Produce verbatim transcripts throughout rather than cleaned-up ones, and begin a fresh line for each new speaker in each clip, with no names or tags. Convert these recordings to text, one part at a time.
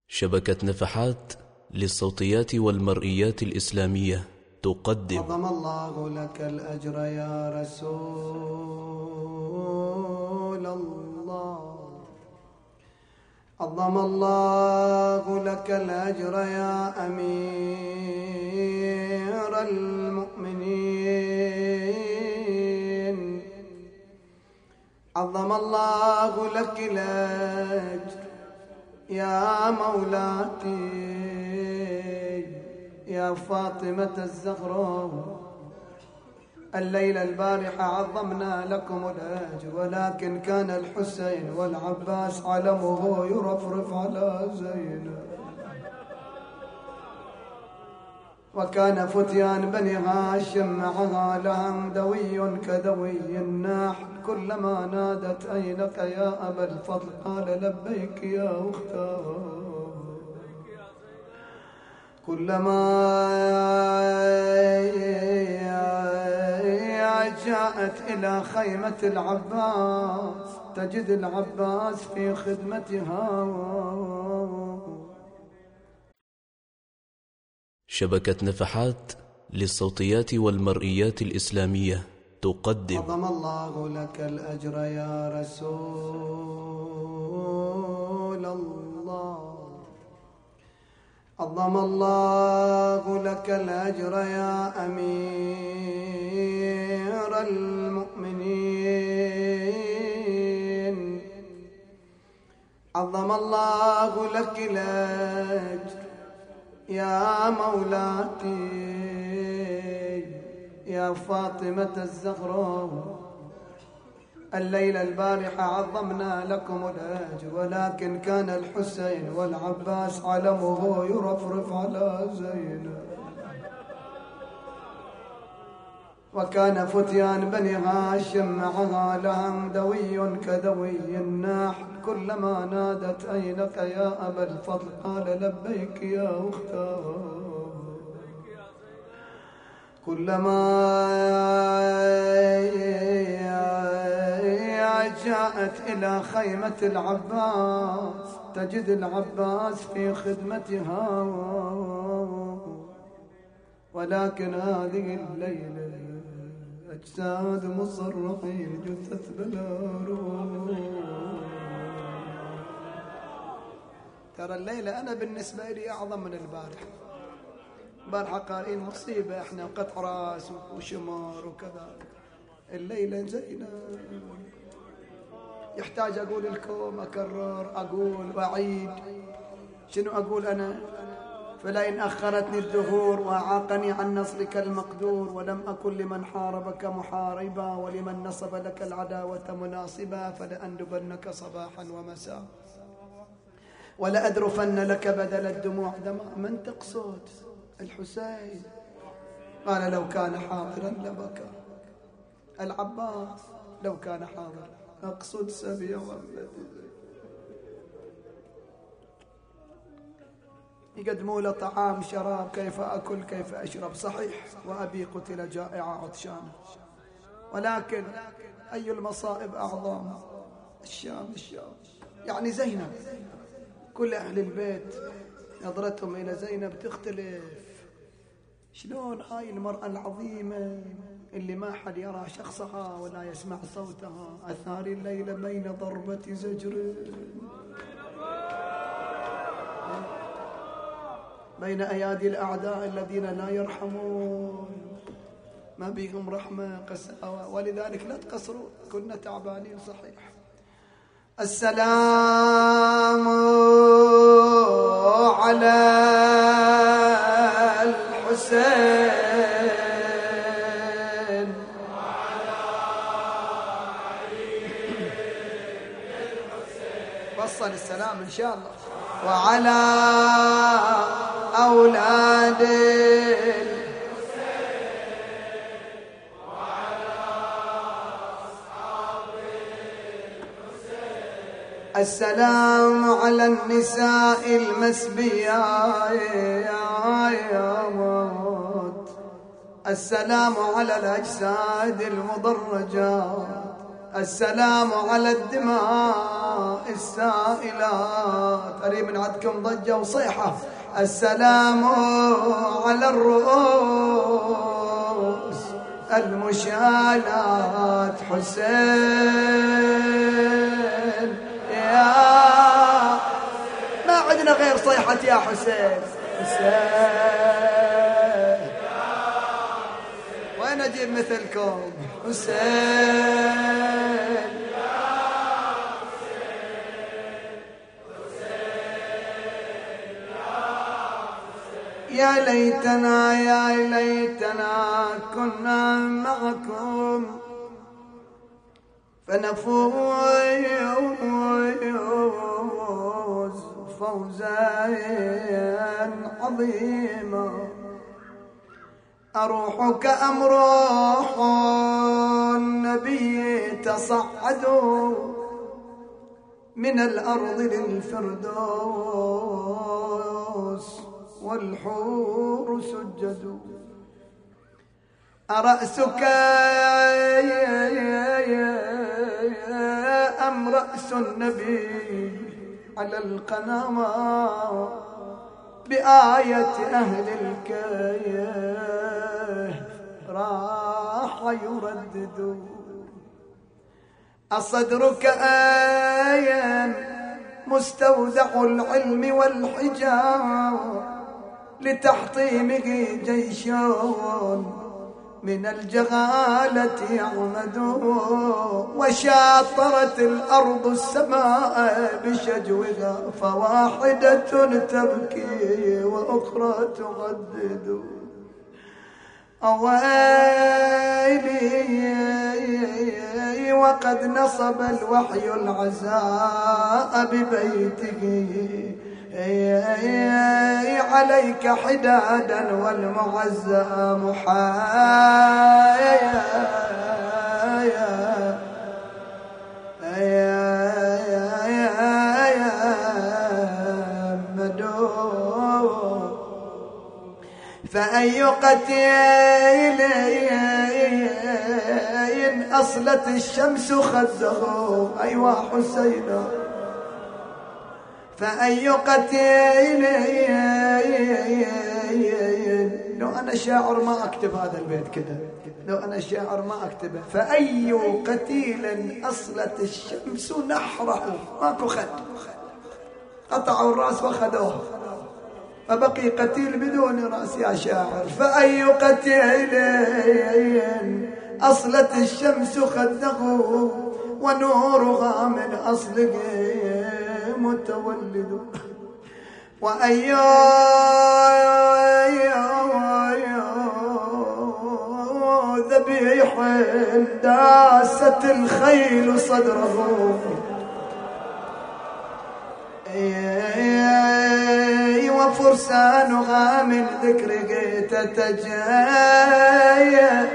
شبكة نفحات للصوتيات والمرئيات الإسلامية تقدم.
عظم الله لك الأجر يا رسول الله، عظم الله لك الأجر يا أمير المؤمنين، عظم الله لك الأجر يا مولاتي يا فاطمة الزهراء. الليلة البارحة عظمنا لكم الأجر، ولكن كان الحسين والعباس علمه يرفرف على زينب، وكان فتيان بني هاشم معها لهم دوي كدوي النحل، كلما نادت أينك يا أبا الفضل قال لبيك يا أختاه، كلما جاءت إلى خيمة العباس تجد العباس في خدمتها.
شبكة نفحات للصوتيات والمرئيات الإسلامية تقدم.
عظم الله لك الأجر يا رسول الله، عظم الله لك الأجر يا أمير المؤمنين، عظم الله لك الأجر يا مولاتي يا فاطمة الزهراء. الليلة البارحة عظمنا لكم الأجر، ولكن كان الحسين والعباس علمه يرفرف على زينب، وكان فتيان بني هاشم معها لهم دوي كدوي النحل، كلما نادت أينك يا أبا الفضل قال لبيك يا أختاه، كلما جاءت إلى خيمة العباس تجد العباس في خدمتها. ولكن هذه الليلة أجساد مصرحين جثث بلا روح. ترى الليلة أنا بالنسبة لي أعظم من البارحة. البارحة قارئين مصيبة احنا وقطع راس وشمار وكذا، الليلة زينة. يحتاج أقول لكم أكرر أقول وأعيد شنو أقول أنا؟ فلئن أخرتني الدهور وأعاقني عن نصرك المقدور، ولم أكن لمن حاربك محاربا ولمن نصب لك العداوة مناصبا، فلأندبنك صباحا ومساء ولأذرفن لك بدل الدموع دمع. من تقصد؟ الحسين. قال لو كان حاضرا لبكى. العباس لو كان حاضرا. أقصد سبيع ولدي يقدموا له طعام شراب، كيف أكل كيف أشرب؟ صحيح وأبي قتل جائع عطشانا، ولكن أي المصائب أعظم؟ الشام الشام يعني زينب. كل أهل البيت نظرتهم إلى زينب تختلف. شلون هاي المرأة العظيمة اللي ما حد يرى شخصها ولا يسمع صوتها، أثاري الليلة بين ضربة زجر بين أيادي الأعداء الذين لا يرحمون، ما بيهم رحمة قساوة، ولذلك لا تقصروا، كنا تعبانين صحيح. السلام على الحسين
وعلى علي الحسين،
وصل السلام إن شاء الله، وعلى أولاد
الحسين وعلى أصحاب الحسين.
السلام على النساء المسبيات، السلام على الأجساد المضرجات، السلام على الدماء السائلات. أريد من عندكم ضجة وصيحة. السلام على الرؤوس المشالات. حسين يا ما عندنا غير صيحة يا حسين. حسين وين أجيب مثلكم؟ حسين يا ليتنا يا ليتنا كنا معكم فنفوز فوزا عظيما. أروح كأم روح النبي تصعدوا من الأرض للفردوس والحور سجدوا. أرأسك أم رأس النبي على القناة بآية أهل الكيف راح يردد. أصدرك آية مستودع العلم والحجاب لتحطيمه جيش من الجهالة يعمد. وشاطرت الأرض السماء بشجوها فواحدة تبكي وأخرى تغدد. أويلي وقد نصب الوحي العزاء ببيته عليك حدادا والمعزى محايا. فأي قتيل أصلت الشمس خده. أيوا حسين فأي قتيل. لو أنا شاعر ما أكتب هذا البيت كده. لو أنا شاعر ما أكتبه. فأي قتيل أصلت الشمس نحره. ماكو خد. قطعوا الرأس وخذوه فبقي قتيل بدون رأس يا شاعر. فأي قتيل أصلت الشمس خده ونورها من أصله متولد. وأي ذبيح داست الخيل صدره وفرسانها من ذكره تتجايا.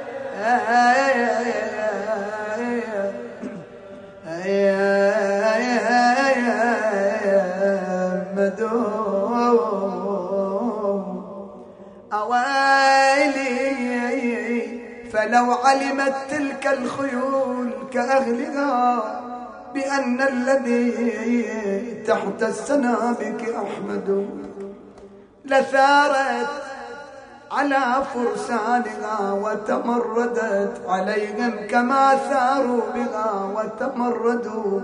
أويلي فلو علمت تلك الخيول كأهلها بأن الذي تحت السنابك أحمد لثارت على فرسانها وتمردت عليهم كما ثاروا بها وتمردوا.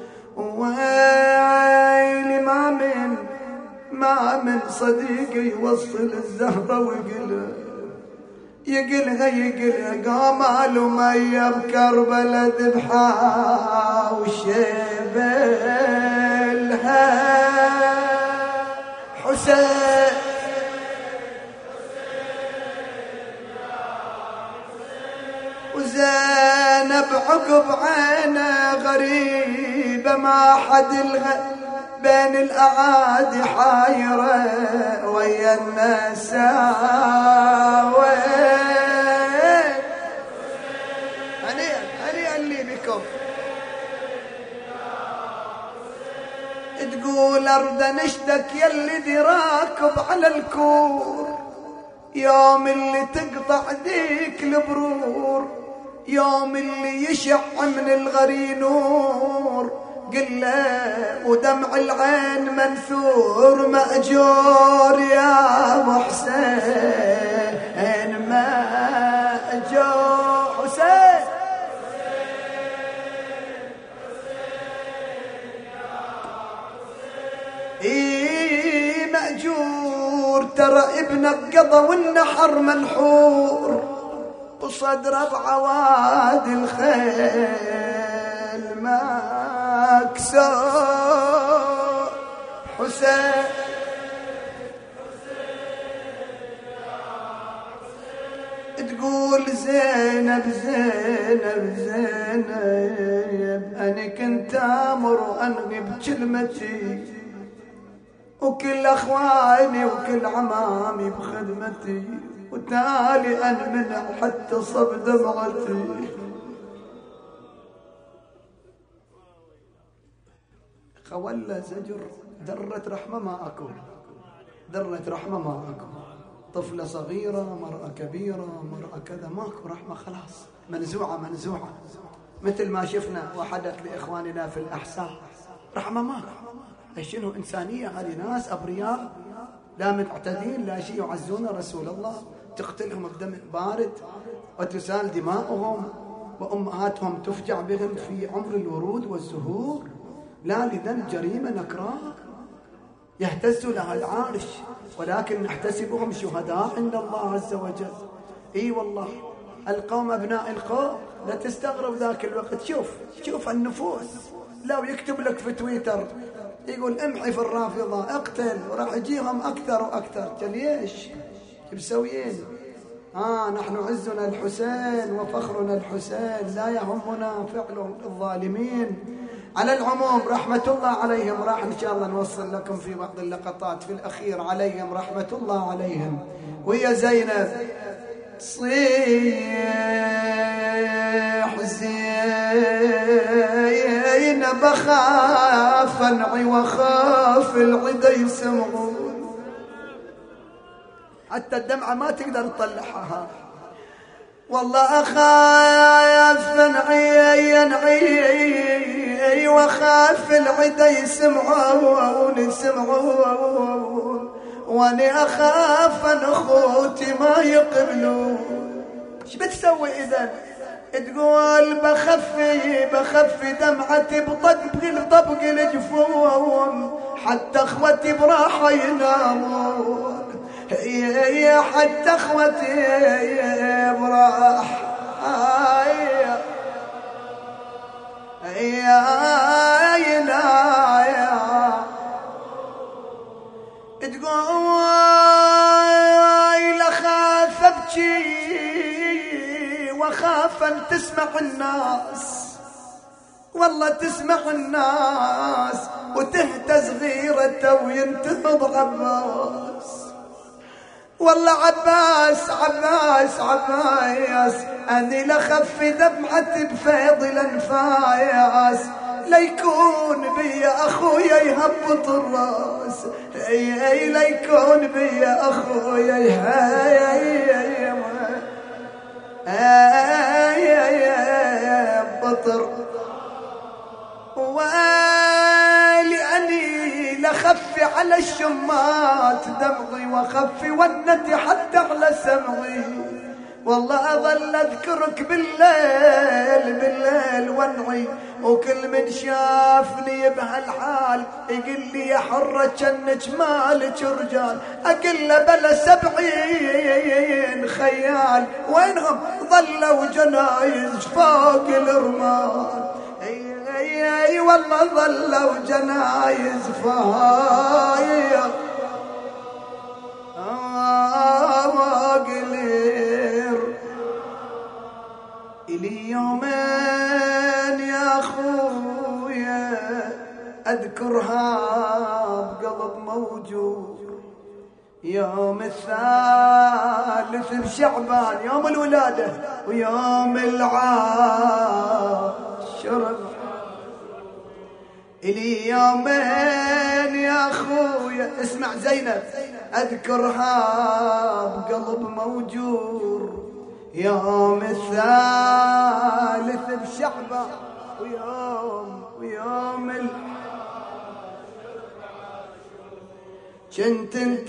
ويلي ما من ما من صديق يوصل الزهرة ويقل يقلها يقلها قامال ومية بكربلة ذبحها وشبلها حسين. وزينب عقب عينه غريبة ما حد الغ بين الأعادي حايرة ويا النساوي. هنيئا هنيئا لي بكم. تقول أرض نشدك يلي دي راكب على الكور يوم اللي تقطع ديك البرور يوم اللي يشع من الغري نور قله ودمع العين منثور مأجور يا أبو حسين مأجور حسين إيه مأجور ترى ابنك قضى والنحر منحور وصدر بعواد الخيل مكسور حسين تقول زينب زينب زينب أنا كنت آمر وأنغي بكلمتي وكل أخواني وكل عمامي بخدمتي وتالي أنمنع حتى صب دمعتي. خولة زجر درة رحمة ما أكو، درة رحمة ما أكو. طفلة صغيرة، مرأة كبيرة، مرأة كذا، ماكو رحمة خلاص، منزوعة منزوعة. مثل ما شفنا وحدث لإخواننا في الأحساء، رحمة ماكو. شنو إنسانية هذه؟ ناس أبرياء لا متعتدين لا شيء، يعزون رسول الله، تقتلهم بدم بارد وتسال دماؤهم وأمهاتهم تفجع بهم في عمر الورود والزهور، لا لذنب جريمة نكراء يهتز لها العارش، ولكن نحتسبهم شهداء عند الله عز وجل. اي والله القوم ابناء القوم، لا تستغرب ذاك الوقت. شوف شوف النفوس، لو يكتب لك في تويتر يقول امحي في الرافضة اقتل، وراح يجيهم اكثر واكثر. ليش مسويين؟ آه نحن عزنا الحسين وفخرنا الحسين، لا يهمنا فعل الظالمين. على العموم رحمة الله عليهم، راح إن شاء الله نوصل لكم في بعض اللقطات في الأخير عليهم رحمة الله عليهم. وهي زينب صيح زينب أخاف أنعي وخاف العدا يسمعون، حتى الدمعة ما تقدر تطلعها. والله أخاف أنعي أنعي وخاف العدا يسمعون يسمعون، وأنا أخاف أن أخوتي ما يقبلون. ايش بتسوي إذن؟ تقول بخفي بخفي دمعتي بطبق بطبق الجفون، حتى اخوتي براحة ينامون، يا حتى اخوتي براحة يا ينام. تقول اخاف ابكي وخاف ان تسمع الناس، والله تسمع الناس وتهتز غيرته وينتفض عباس. والله عباس عباس عباس اني لخفي دمعتي بفيض الانفاس، ليكون بي اخويا يهبط الراس، اي اي ليكون بي اخويا يهبط الراس. ولأني لخفي على الشمات دمعي وخفي ونتي حتى على سمعي، والله أظل أذكرك بالليل بالليل وانعي، وكل من شافني بهالحال يقول لي يا حرة جنك مالك رجال، أقول له بلا سبعين خيال، وينهم ظلوا جنايز فوق الرمال. اي اي اي والله ظلوا جنايز فوق قلير. إلي يومين يا أخويا أذكرها بقلب موجود، يوم الثالث بشعبان يوم الولادة ويوم العاشر. إلي يومين يا أخويا اسمع زينب أذكرها بقلب موجور، يوم الثالث بشعبان ويوم ويوم ال... كنت انت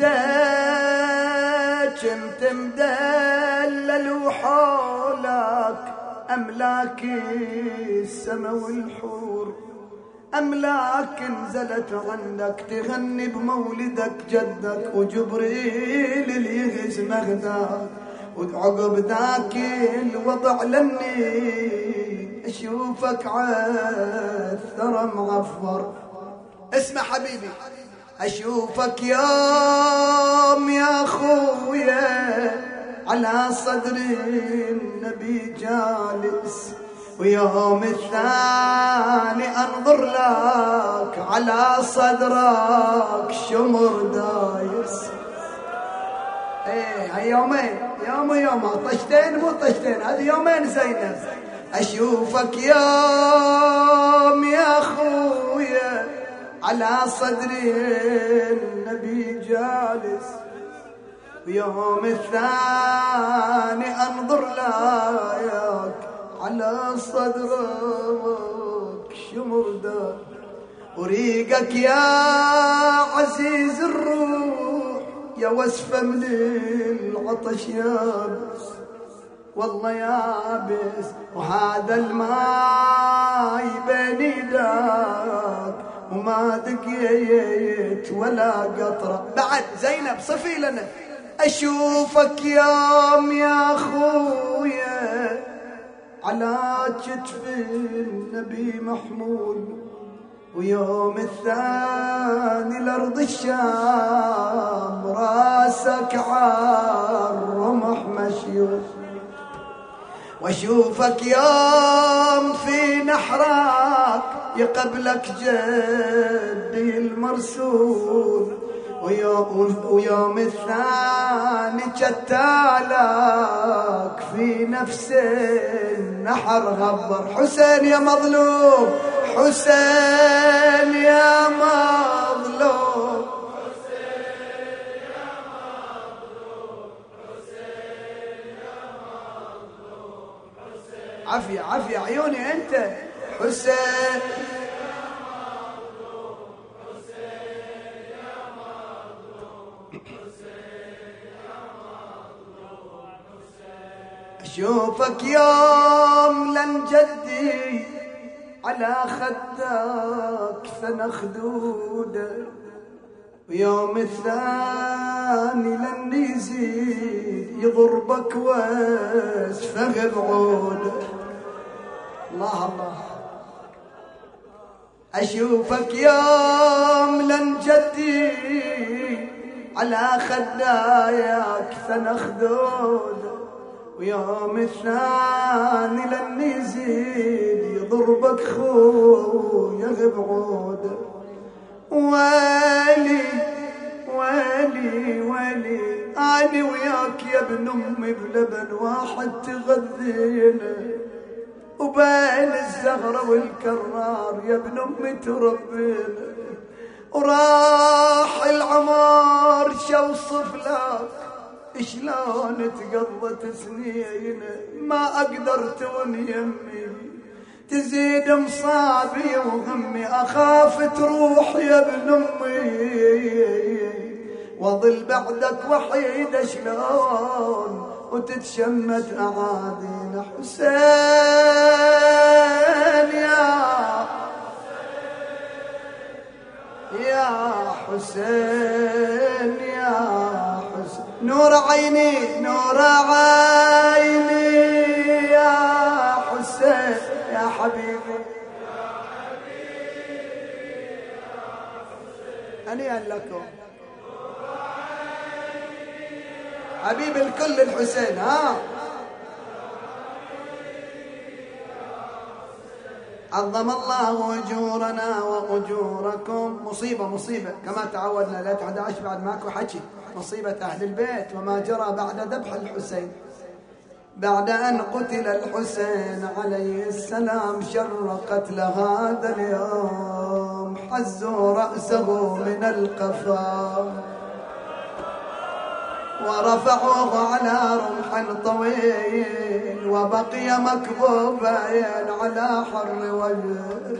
كنت مدلل وحولك املاك السما والحور، املاك نزلت عندك تغني بمولدك جدك، وجبريل اللي يغز مغداك، وعقب ذاك الوضع لني اشوفك عالثرى معفر. اسمع حبيبي، اشوفك يوم يا خويا على صدر النبي جالس، ويوم الثاني انظر لك على صدرك شمر دايس. ايه هاي يومين، يوم ويوم، طشتين مو طشتين، هذه يومين زينب. اشوفك يوم يا خويا على صدر النبي جالس، ويوم الثاني انظر لك على صدرك شمر دايس. وريقك يا عزيز الروح يا وسفة من العطش يابس، والله يابس، وهذا الماي بين يداك وما دقيت ولا قطرة. بعد زينب صفي لنا. أشوفك يوم يا خويا على كتف النبي محمول، ويوم الثاني لأرض الشام راسك عالرمح مشيوف. واشوفك يوم في نحرك يقبلك جدي المرسول، ويوم, ويوم الثاني جتالك في نفس النحر غبر. حسين يا مظلوم، حسين يا مظلوم،
حسين يا مظلوم، حسين يا مظلوم، حسين.
عافية عافية عيوني انت. حسين اشوفك يوم لن جدي على خدك ثنى خدوده، ويوم الثاني لن يزيد يضربك واسفه بعوده. الله الله. اشوفك يوم لن جدي على خداياك ثنى خدوده، ويوم الثاني لن يزيد يضربك خويا بعوده. ويلي ويلي ويلي اني وياك يا ابن امي بلبن واحد تغذينا، وبين الزهره والكرار يا ابن امي تربينا. وراح العمر شوصف لك شلون تقضت سنين، ما اقدر تون يمي تزيد مصابي وهمي، اخاف تروح يا ابن امي واظل بعدك وحيد شلون وتتشمت اعادينا. حسين يا يا حسين يا حسين، نور عيني نور عيني يا حسين يا حبيبي
يا حبيبي يا حسين.
هنيئا لكم حبيب الكل الحسين. ها عظم الله أجورنا وأجوركم. مصيبة مصيبة كما تعودنا ليلة أحد عشر بعد ماكو حكي، مصيبة أهل البيت وما جرى بعد ذبح الحسين. بعد أن قتل الحسين عليه السلام شرقت لهذا اليوم، حزوا رأسه من القفا ورفعوه على رمح طويل وبقي مكبوبا على حر وجهه.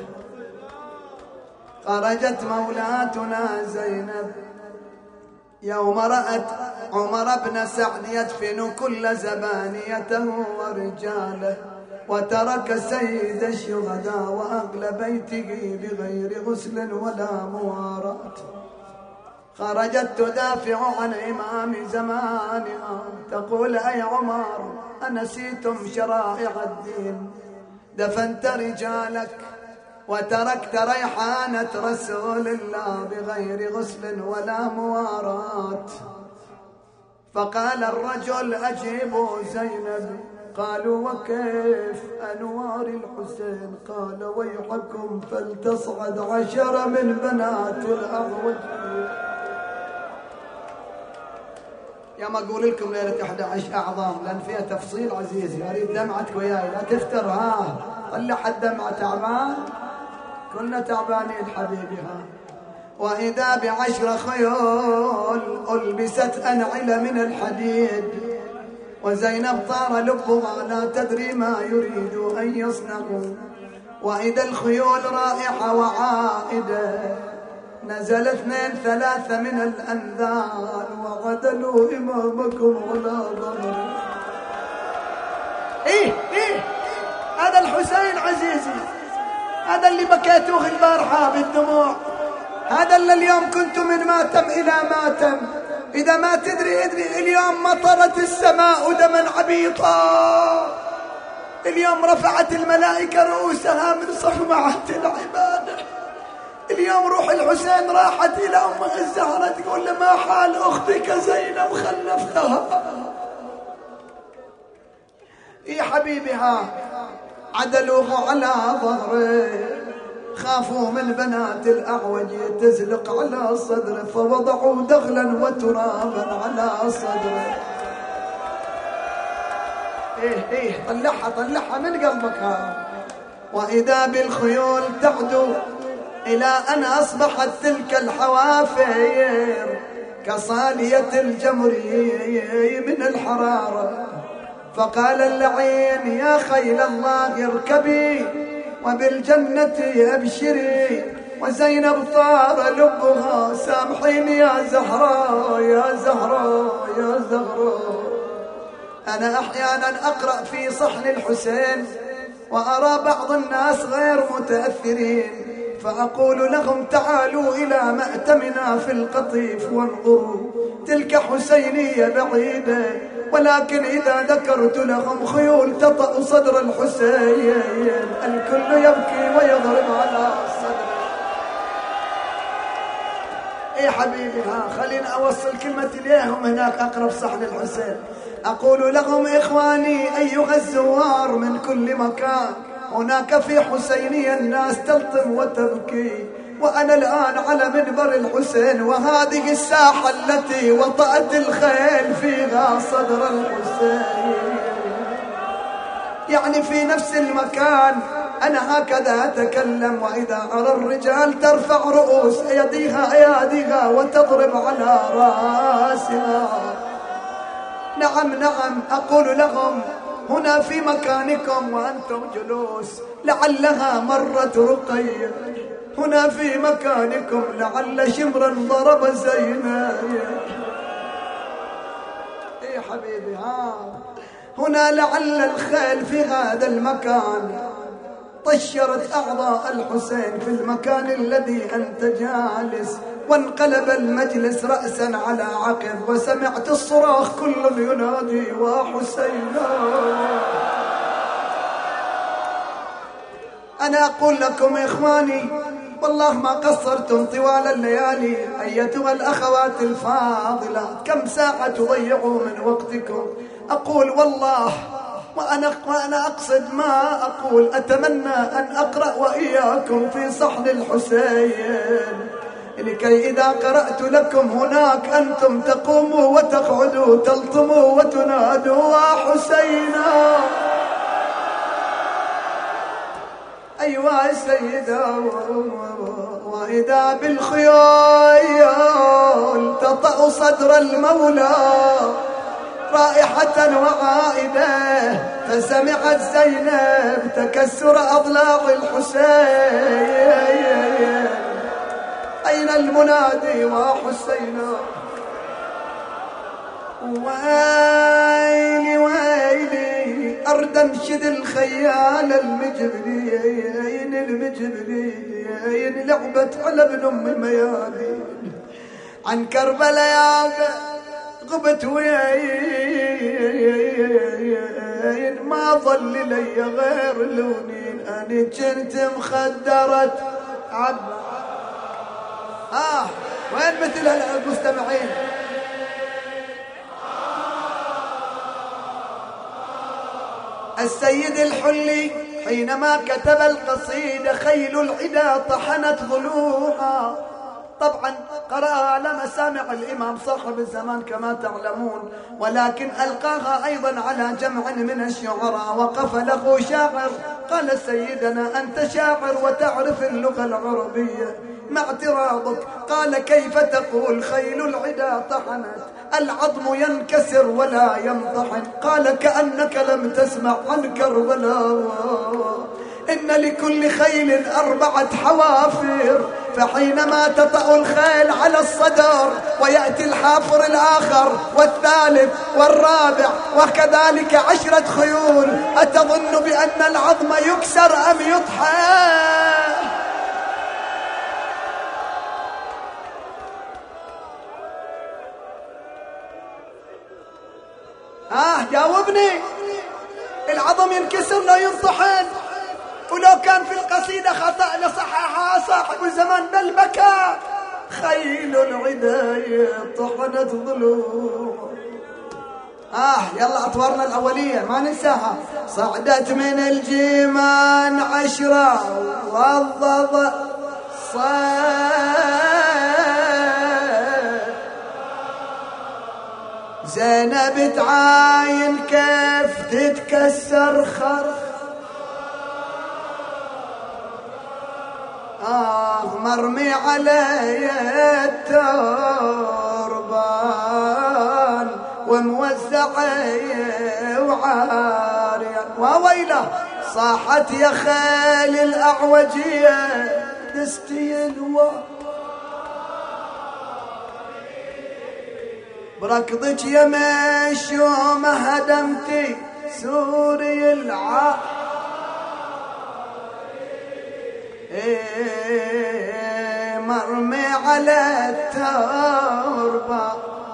خرجت مولاتنا زينب يوم رأت عمر بن سعد يدفن كل زبانيته ورجاله، وترك سيد الشهداء وأغلى بيته بغير غسل ولا مواراه. خرجت تدافع عن إمام زمانها تقول: أي عمر أنسيتم شرائع الدين؟ دفنت رجالك وتركت ريحانة رسول الله بغير غسل ولا مواراه. فقال الرجل: أجيبوا زينب. قالوا: وكيف أنوار الحسين؟ قال: ويحكم فلتصعد عشر من بنات الأعوج. يا ما أقول لكم ليلة أحد عشر أعظام لأن فيها تفصيل عزيزي، أريد دمعتك وياي لا تفتر. ها طلع حد دمعة تعبان، كنا تعبانين حبيبي. ها وإذا بعشر خيول ألبست أنعلة من الحديد، وزينب طار لبها لا تدري ما يريد أن يصنعوا. وإذا الخيول رائحة وعائدة نزل اثنين ثلاثة من الأنذال وغدلوا إمامكم ولا ضمر. إيه إيه هذا الحسين عزيزي، هذا اللي بكيتوه البارحة بالدموع، هذا اللي اليوم كنت من ماتم إلى ماتم. إذا ما تدري ادري اليوم مطرت السماء دما عبيطا، اليوم رفعت الملائكة رؤوسها من صفمعة العبادة. اليوم روح الحسين راحت إلى أمه الزهرة تقول له: ما حال أختك زينب خلفتها؟ يا حبيبي ها عدلوه على ظهره، خافوا من بنات الأعوج تزلق على صدره، فوضعوا دغلا وترابا على صدره. إيه إيه طلعها طلعها من قلبك. ها وإذا بالخيول تعدو إلى أن أصبحت تلك الحوافير كصالية الجمر من الحرارة. فقال اللعين: يا خيل الله اركبي وبالجنة أبشري. وزينب طار لبها: سامحيني يا زهراء يا زهراء يا زهراء. أنا أحيانا أقرأ في صحن الحسين وأرى بعض الناس غير متأثرين، فأقول لهم: تعالوا إلى مأتمنا في القطيف وانظروا، تلك حسينية بعيدة، ولكن إذا ذكرت لهم خيول تطأ صدر الحسين الكل يبكي ويضرب على صدره. إيه حبيبي ها خلينا أوصل كلمة إليهم هناك أقرب صحن الحسين. أقول لهم: إخواني أيها الزوار من كل مكان، هناك في حسينية الناس تلطم وتبكي، وأنا الآن على منبر الحسين، وهذه الساحة التي وطأت الخيل فيها صدر الحسين، يعني في نفس المكان أنا هكذا أتكلم. وإذا أرى الرجال ترفع رؤوس أيديها أياديها وتضرب على رأسها. نعم نعم أقول لهم: هنا في مكانكم وأنتم جلوس لعلها مرت رقية، هنا في مكانكم لعل شمرا ضرب زينب. إيه حبيبي ها هنا لعل الخيل في هذا المكان طشرت أعضاء الحسين في المكان الذي أنت جالس. وانقلب المجلس رأسا على عقب، وسمعت الصراخ كل ينادي: وحسينا. أنا أقول لكم إخواني والله ما قصرتم طوال الليالي أيتها الأخوات الفاضلات، كم ساعة تضيعوا من وقتكم. أقول والله وأنا, وأنا أقصد ما أقول، أتمنى أن أقرأ وإياكم في صحن الحسين لكي إذا قرأت لكم هناك أنتم تقوموا وتقعدوا تلطموا وتنادوا: وحسينا. أيها السيدة وإذا بالخيول تطأ ضموا صدر المولى رائحة وعائدة، فسمعت زينب تكسر أضلاع الحسين. أين المنادي وحسينا؟ ويلي ويلي أرد أنشد الخيال المجبرين المجبرين لعبت على ابن أم الميادين. عن كربلاء يا غبت وين ما ظل لي غير لونين، أنا كنت مخدرة عب. آه وين مثل المستمعين؟ السيد الحلي حينما كتب القصيدة خيل العدا طحنت ضلوعها، طبعا قرأها على مسامع الإمام صاحب الزمان كما تعلمون، ولكن ألقاها أيضا على جمع من الشعراء. وقف له شاعر قال: سيدنا أنت شاعر وتعرف اللغة العربية، ما اعتراضك؟ قال: كيف تقول خيل العدا طحنت العظم ينكسر ولا ينطحن؟ قال: كأنك لم تسمع عن كربلاء، إن لكل خيل أربعة حوافر، فحينما تطأ الخيل على الصدر ويأتي الحافر الآخر والثالث والرابع وكذلك عشرة خيول، أتظن بأن العظم يكسر أم يطحن؟ آه جاوبني، العظم ينكسر لا ينطحن؟ ولو كان في القصيدة خطأ لصححها صاحب الزمان بل بكى: خيل العداية طحنت ضلوع. آه يلا أطوارنا الأولية ما ننساها. صعدت من الجيمان عشرة والضض صاد، زينب تعاين كيف تتكسر خرخ. آه مرمي علي التربان وموزعي وعاريا، وويله صاحت يا خيل الأعوجية دستي الوا، بركضك يا مشومة هدمتي سوري الع إيه مرمي على التربة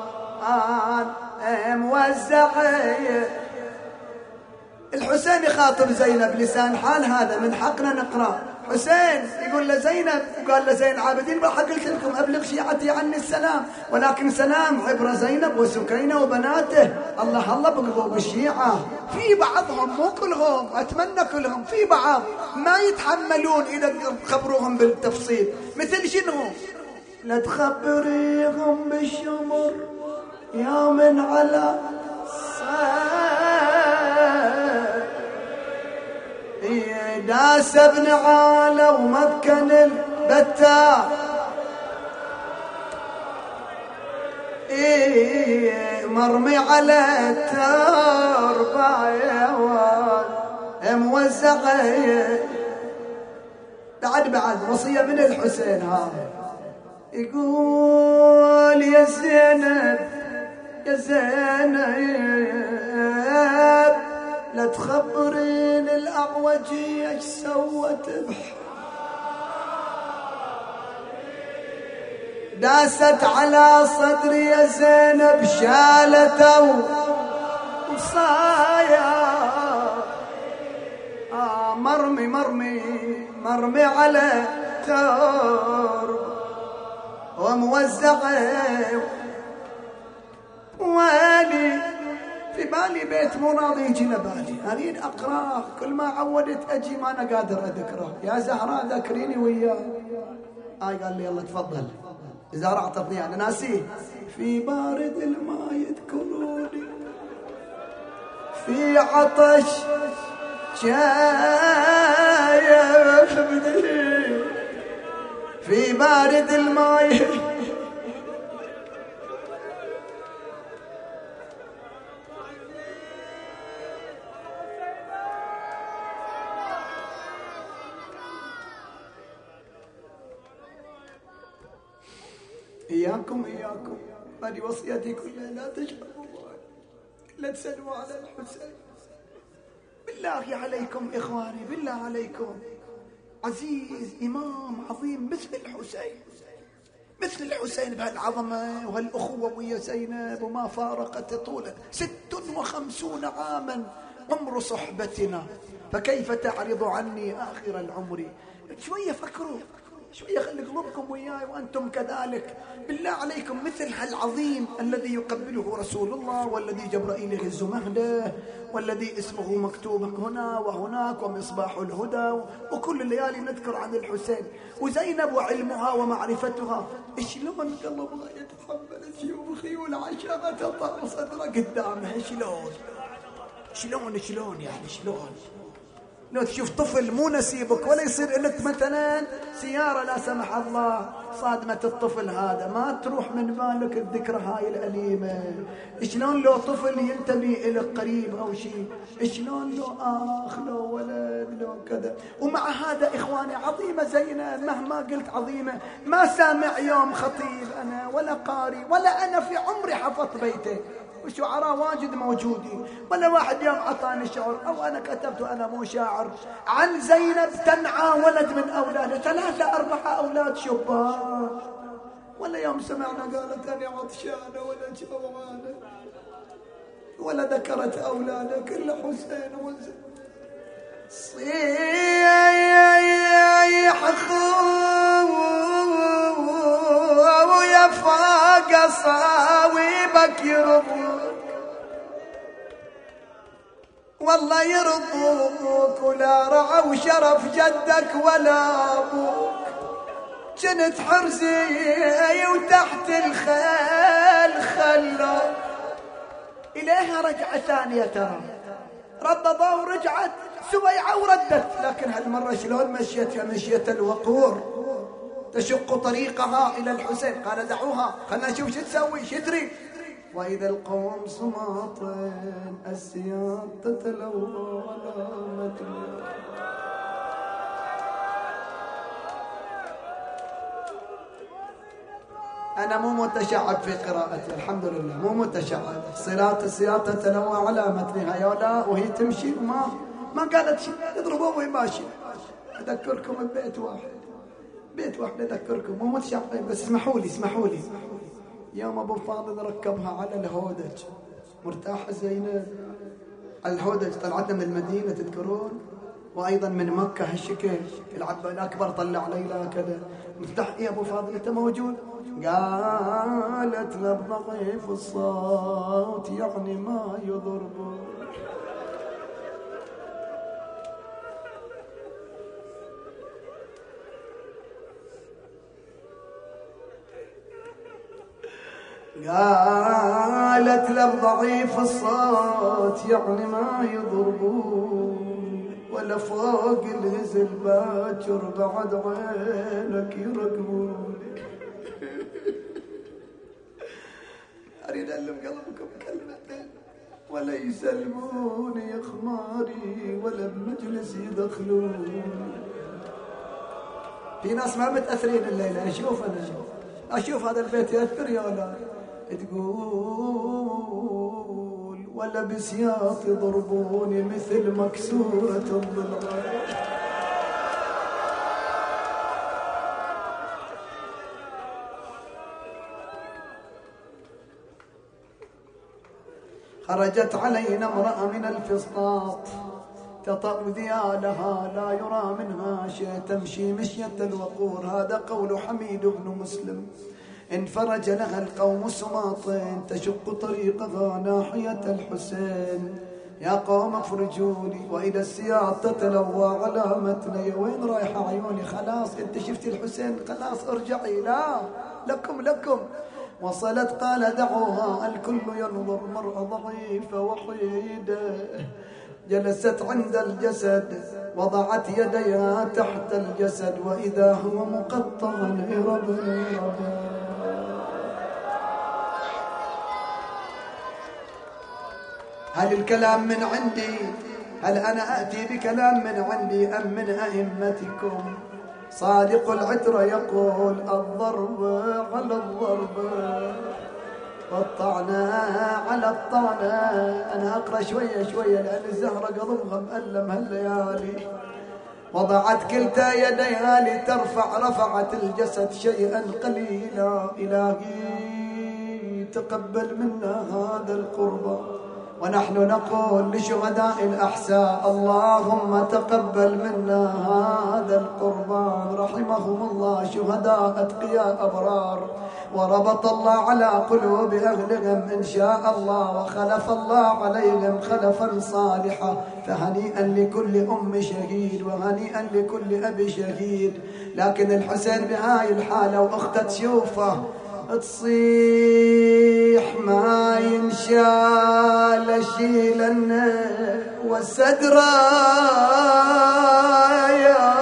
آه موزعي. الحسين يخاطب زينب لسان حال، هذا من حقنا نقرأ. حسين يقول لزينب وقال لزين العابدين: راح قلت لكم أبلغ شيعتي عني السلام، ولكن سلام عبر زينب وسكينة وبناته. الله الله بقلوب الشيعة، في بعضهم مو كلهم، أتمنى كلهم، في بعض ما يتحملون إذا تخبروهم بالتفصيل. مثل شنو؟ لا تخبريهم بالشمر يا من على داس ابن عالة ومكن البتاع، إيه مرمي على التربة موزعة. بعد بعد وصية من الحسين ها، يقول: يا زينب يا زينب لا تخبرين الأعوجي ايش سوت بح، داست على صدري يا زينب شالته وصايا. آه مرمي مرمي مرمي على ترب وموزعه. واني في بالي بيت مو راضي يجي لبالي، اريد اقراه، كل ما عودت اجي ما انا قادر اذكره. يا زهراء ذكريني وياه. آي قال لي: يلا تفضل. زهراء اعطتني انا ناسيه. في بارد الماء يذكروني، في عطش شايف بدري، في بارد الماء إياكم إياكم هذه وصيتي كلها، لا تشربوا لا تسلموا على الحسين. بالله عليكم إخواني، بالله عليكم، عزيز إمام عظيم مثل الحسين، مثل الحسين بهالعظمة وهالأخوة ويا زينب، وما فارقت طولا ست وخمسون عاما عمر صحبتنا، فكيف تعرض عني آخر العمر؟ شوية فكروا، شوية خلي قلوبكم وياي وأنتم كذلك. بالله عليكم مثل هالعظيم الذي يقبله رسول الله، والذي جبرائيل يهز مهده، والذي اسمه مكتوب هنا وهناك ومصباح الهدى، وكل الليالي نذكر عن الحسين. وزينب وعلمها ومعرفتها، شلون قلبها يتحمل شيوخي والعشاء تطر صدره قدامها، شلون شلون شلون يعني شلون لو تشوف طفل مو نسيبك ولا يصير لك مثلا سيارة لا سمح الله صادمة الطفل هذا، ما تروح من بالك الذكرى هاي الأليمة. شلون لو طفل ينتمي إلك قريب أو شيء، شلون لو آخ لو ولد لو كذا. ومع هذا إخواني عظيمة زينب، مهما قلت عظيمة، ما سامع يوم خطيب أنا ولا قاري ولا أنا في عمري حفظت بيته، وشعراء واجد موجودين، ولا واحد يوم عطاني شعر أو أنا كتبت وأنا مو شاعر عن زينب تنعى ولد من أولاده، ثلاثة أربعة أولاد شباب، ولا يوم سمعنا قالت أنا عطشانة ولا جوعانة ولا ذكرت أولاده، كل حسين وزين صيح أخوه يا فاق صاويبك يرضوك، والله يرضوك، ولا رعوا شرف جدك ولا أبوك، جنت حرزي وتحت الخيل خلوك. إليها رجعة ثانية ترى، ردضا ورجعت سويعة وردت، لكن هالمرة شلون مشيتها؟ مشيت الوقور، تشق طريقها إلى الحسين. قال دعوها خلنا نشوف شو تسوي شو تريد. وإذا القوم صماطين السياط تتلوى على متن. أنا مو متشعب في قراءتي الحمد لله، مو متشعب. صراط السياط تتلوى على متنها يولا، وهي تمشي وما ما قالت شيء، يضربوه وهي ماشية. أذكركم ببيت واحد، بيت واحد أذكركم، مو متشعبين بس اسمحوا لي اسمحوا لي. يوم أبو فاضل ركبها على الهودج، مرتاحة زينب على الهودج، طلعتنا من المدينة تذكرون، وأيضا من مكة هالشكل. العبد الأكبر طلع ليلى كذا، مفتاح يا أبو فاضل أنت موجود؟ قالت له بضعيف الصوت يعني ما يضربه. قالت له بضعيف الصوت يعني ما يضربون، ولا فوق الهزل باكر بعد عينك يرقبون. أريد أعلم قلبكم كلمتين، ولا يسلموني يا خماري ولا بمجلس يدخلون. في ناس ما متأثرين الليلة، أشوف أنا أشوف أشوف هذا البيت يأثر يا ولا تقول ولا بسياط يضربوني مثل مكسورة الضلع. خرجت علينا امرأة من الفسطاط تطأ ذيالها لا يرى منها شيء، تمشي مشية الوقور. هذا قول حميد بن مسلم. انفرج لها القوم سماطين تشق طريقها ناحية الحسين. يا قوم افرجوني، وإلى السياط تتلوى على متني. وين رايحة عيوني؟ خلاص انت شفتي الحسين، خلاص ارجعي. لا لكم لكم. وصلت قال دعوها، الكل ينظر، مرأة ضعيفة وحيدة جلست عند الجسد، وضعت يديها تحت الجسد، وإذا هو مقطعا هرب هرب. هل الكلام من عندي؟ هل أنا أأتي بكلام من عندي أم من أئمتكم؟ صادق العترة يقول الضرب على الضرب والطعنة على الطعنة. أنا أقرأ شوية شوية لأن الزهرة قلبها مألم هالليالي. وضعت كلتا يديها لترفع رفعت الجسد شيئا قليلا. إلهي تقبل منا هذا القربان. ونحن نقول لشهداء الأحساء اللهم تقبل منا هذا القربان. رحمهم الله شهداء أتقياء أبرار، وربط الله على قلوب أهلهم إن شاء الله، وخلف الله عليهم خلفا صالحا. فهنيئا لكل أم شهيد وهنيئا لكل أب شهيد. لكن الحسين بهاي الحالة وأخته تشوفه تصيح ما ينشال اشيلن والصدر يا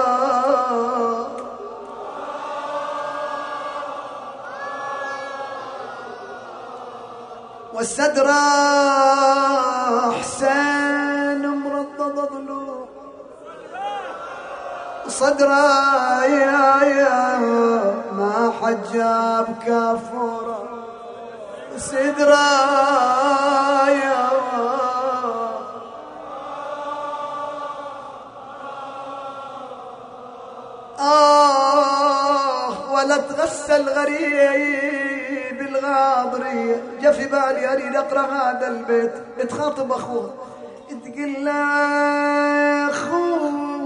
والصدر حسين مرضض ضلوع صدرا يا يا ما حجاب كافورا صدرا يا آه ولا تغسل غريب الغاضرية. جا في بالي أريد أقرأ هذا البيت. تخاطب أخوه تقول له أخوه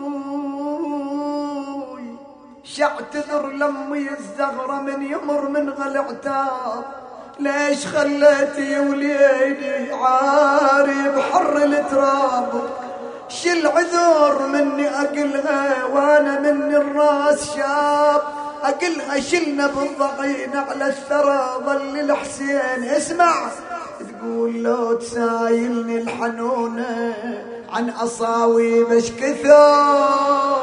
شاعتذر لمي الزهرة من يمر من غلعتاب. ليش خليتي وليدي عاري بحر التراب؟ شل عذر مني أقلها وانا مني الراس شاب. أقلها شلنا بالضعين على الثرى ظل الحسين. اسمع تقول لو تسايلني الحنونة عن أصاوي مش كثر.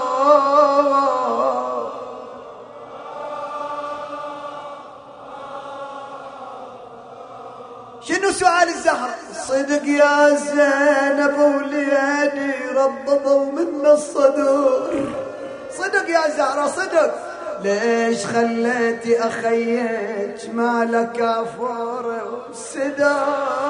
شنو سؤال الزهرة؟ صدق يا زينب وليدي رضضوا من الصدور. صدق يا زهرة صدق. ليش خليتي أخيك ما لك كافور والسدا؟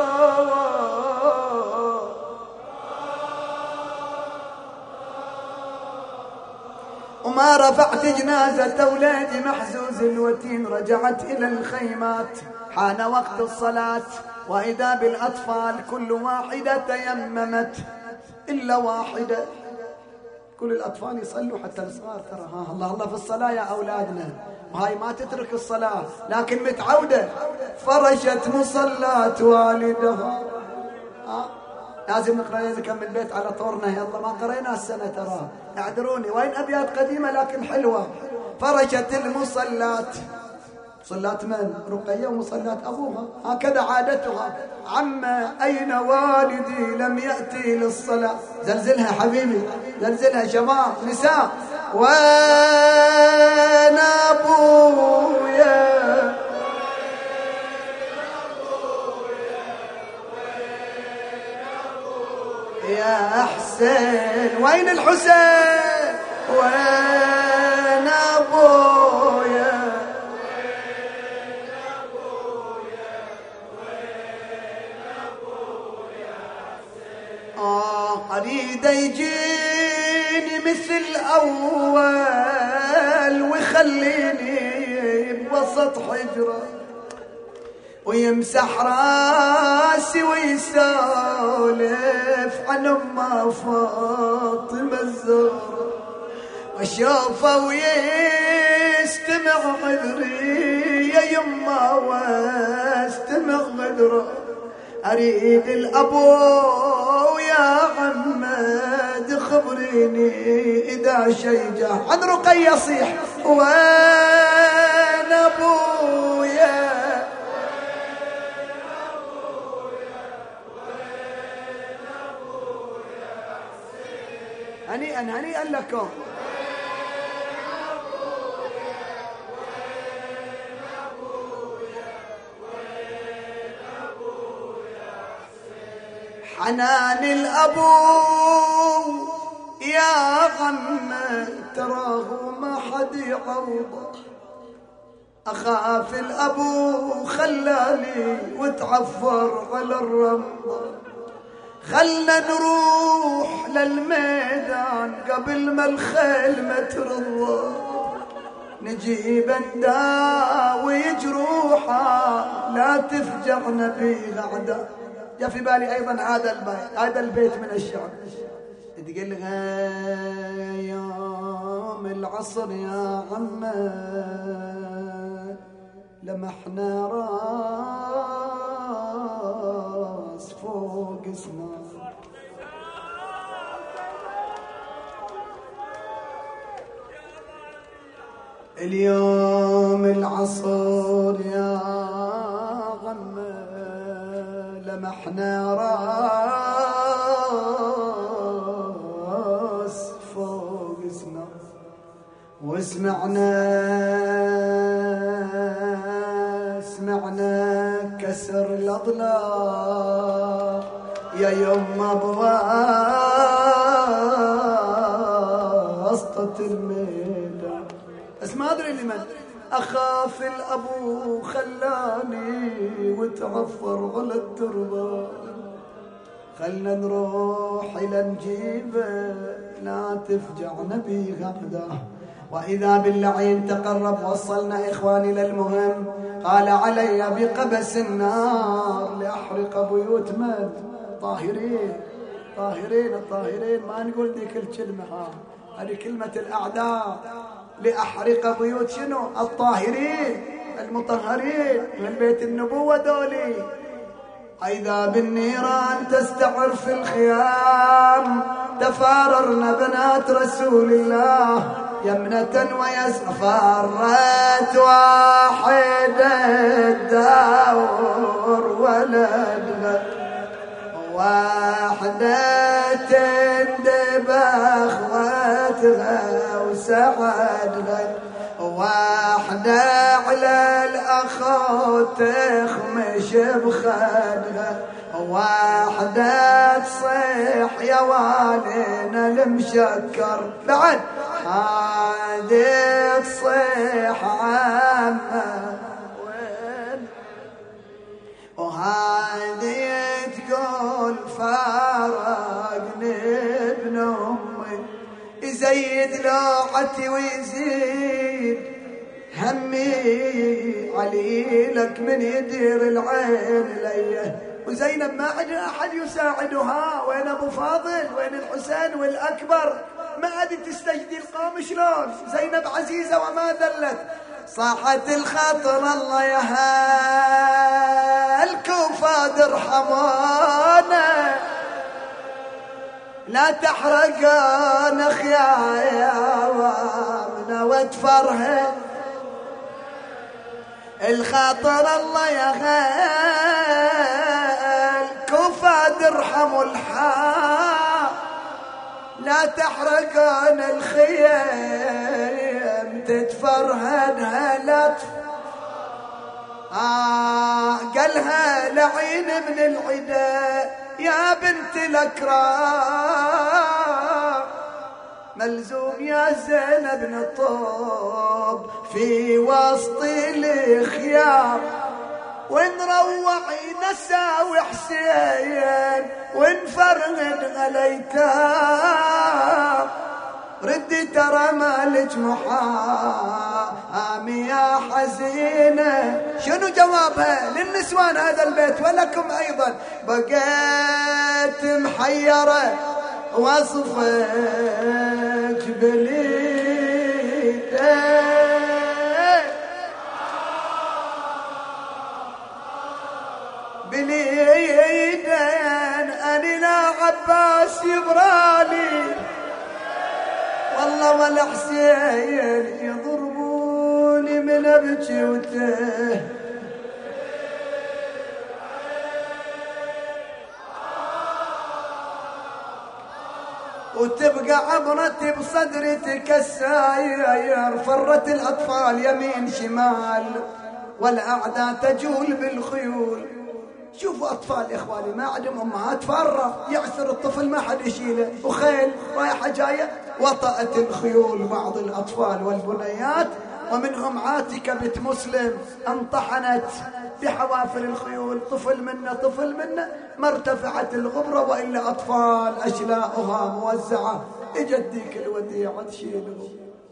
وما رفعت جنازة أولادي محزوز الوتين. رجعت إلى الخيمات حان وقت الصلاة وإذا بالأطفال كل واحدة تيممت إلا واحدة. كل الأطفال يصلوا حتى الصغار ترى ها الله الله في الصلاة يا أولادنا. وهاي ما تترك الصلاة لكن متعودة. فرشت مصلاة والدها. ها لازم نقرأ لازم نكمل البيت على طورنا. يلا ما قرينا السنة ترى اعذروني. وين أبيات قديمة لكن حلوة. فرشت المصلاة. صلات من؟ رقية ومصلات أبوها. هكذا عادتها. عما أين والدي لم يأتي للصلاة. زلزلها حبيبي زلزلها شباب نساء. وين أبويا يا حسين. وين الحسين؟ وين أبويا أريد يجيني مثل أول ويخليني بوسط حجرة ويمسح راسي ويسولف عن أم فاطمة الزهرة وأشوفه ويستمع عذري يا يما واستمع عذره. أريد الأبو يا عمد خبريني إذا شيجة عن رقية صيح. وين أبويا هنيئا هنيئا لكم. حنان الأبو يا غمه تراه ما حد يعوضه. أخاف الأبو خلالي وتعفر على الرمضة. خلنا نروح للميدان قبل ما الخيل ما ترضى. نجيب نداوي جروحه لا تفجعنا بيه أعداء. جاء في بالي أيضا هذا البيت هذا البيت من الشعر. تقلها يوم العصر يا عمه لمحنا راس فوق اسمه. اليوم العصر يا عمه لمحنا راس فوق اسمه. وسمعنا سمعنا كسر الأضلاع يا يما بواسطة الميدان. بس ما أدري لمن. أخاف الأبو خلاني وتعفر على التربة. خلنا نروح إلى نجيبه لا تفجعنا بيه غدا. وإذا باللعين تقرب وصلنا إخواني للمهم. قال علي بقبس النار لأحرق بيوت من طاهرين طاهرين الطاهرين. ما نقول ذيك الكلمة ها هذه كلمة الأعداء. لأحرق بيوت شنو؟ الطاهرين المطهرين من بيت النبوة دولي. إذا بالنيران تستعر في الخيام تفاررن بنات رسول الله يمنة ويسرى. فرت واحدة تدور ولد واحدة تندبخ وتغى وسعد واحدة على الأخوت تخمش بخدها. واحدة تصيح يا والينا المشكر بعد هذه تصيح عمه وين. وهذه تقول فارقني ابن أمي يزيد لوعتي ويزيد همي علي لك من يدير العين ليه. وزينب ما عندها أحد يساعدها. وين أبو فاضل وين الحسين والأكبر ما عاد تستجدي القوم شلون. زينب عزيزة وما ذلت. صاحت الخاطر الله يا هالكوفاد ارحمونا لا تحرقون خيامنا وتفرهن. الخاطر الله يا هالكوفاد ارحموا الحال لا تحرقون الخيام تتفرهدها لا تف... آه قالها لعين من العدا يا بنت الأكرام ملزوم يا زينب نطوب في وسط الخيام ونروعي نساوي حسين ونفرغد غليتام ردي ترى مالك محامي يا حزينة. شنو جوابها للنسوان هذا البيت ولكم أيضا؟ بقيت محيرة وصفك بليدة بليدين أنا لا عباس يبرالي والله ولا حسين يضربوني من ابكي وته. وتبقى عبرتي بصدري تكساير فرت الأطفال يمين شمال والأعداء تجول بالخيول شوفوا أطفال يا إخواني ما عندهم أمهات فارة، يعثر الطفل ما حد يشيله، وخيل رايحة جاية، وطأت الخيول بعض الأطفال والبنيات، ومنهم عاتكة بنت مسلم انطحنت بحوافر الخيول، طفل منا طفل منا ما ارتفعت الغبرة، وإلا أطفال أشلاؤها موزعة، اجت ديك الوديعة تشيله.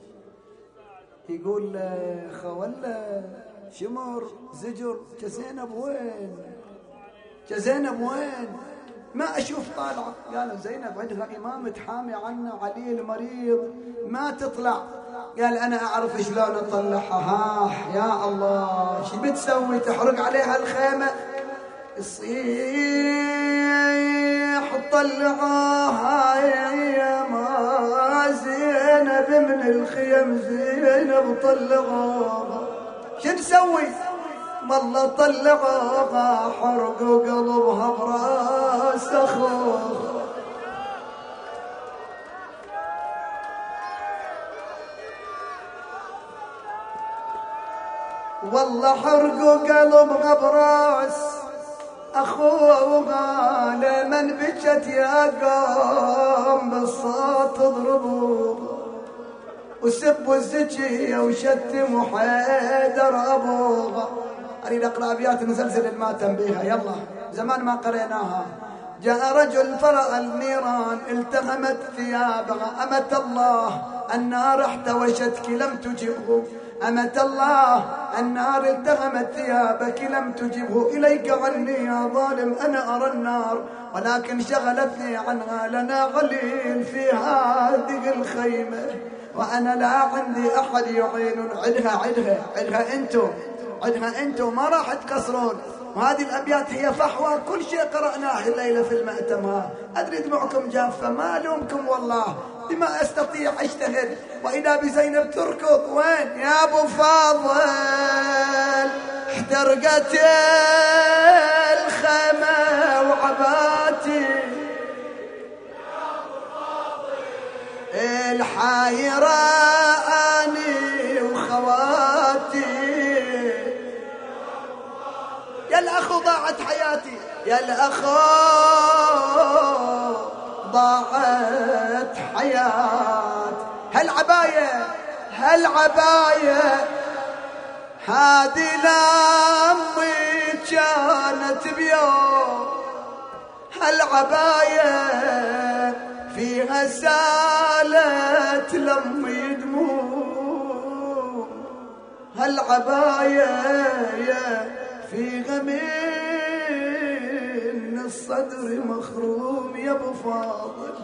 يقول خوله شمر زجر كزينب وين؟ كزينب وين؟ ما أشوف طالعة. قالوا زينب عندها إمام تحامي عنا علي المريض ما تطلع. قال أنا أعرف شلون أطلعها. ها يا الله شو بتسوي؟ تحرق عليها الخيمة؟ الصيح طلعوها يا ما زينب من الخيم، زينب طلعوها. شو نسوي؟ والله طلعوها حرقوا قلبها براس أخوها. والله حرقوا قلبها براس أخوها، لمن بجت يا قوم بالصوت تضربوها، وسبوا الزكية وشتموا حيدر أبوها. أريد أقرأ أبيات نزلزل الماتم بها، يلا زمان ما قريناها. جاء رجل فرأى النيران التهمت ثيابها، أمة الله النار احتوشتك لم تجبه، أمة الله النار التهمت ثيابك لم تجبه، إليك عني يا ظالم أنا أرى النار ولكن شغلتني عنها، لنا غليل في هذه الخيمة وأنا لا عندي أحد يعين. عدها عدها عدها أنتم، عدها أنتم ما راح تكسرون. وهذه الأبيات هي فحوى كل شيء قرأناه الليلة في المأتم. أدري دموعكم جافة ما ألومكم والله، بما أستطيع أجتهد. وإذا بزينب تركض وين يا أبو فاضل، احترقت الخيمة وعباتي الحايرة أني وخواتي، يا الأخو ضاعت حياتي، يا الأخو ضاعت حياة. هالعباية هالعباية هذه لأمي كانت بيوم، هالعباية فيها سالت لأمي دموع، هالعباية فيها من الصدر مخروم. يا ابو فاضل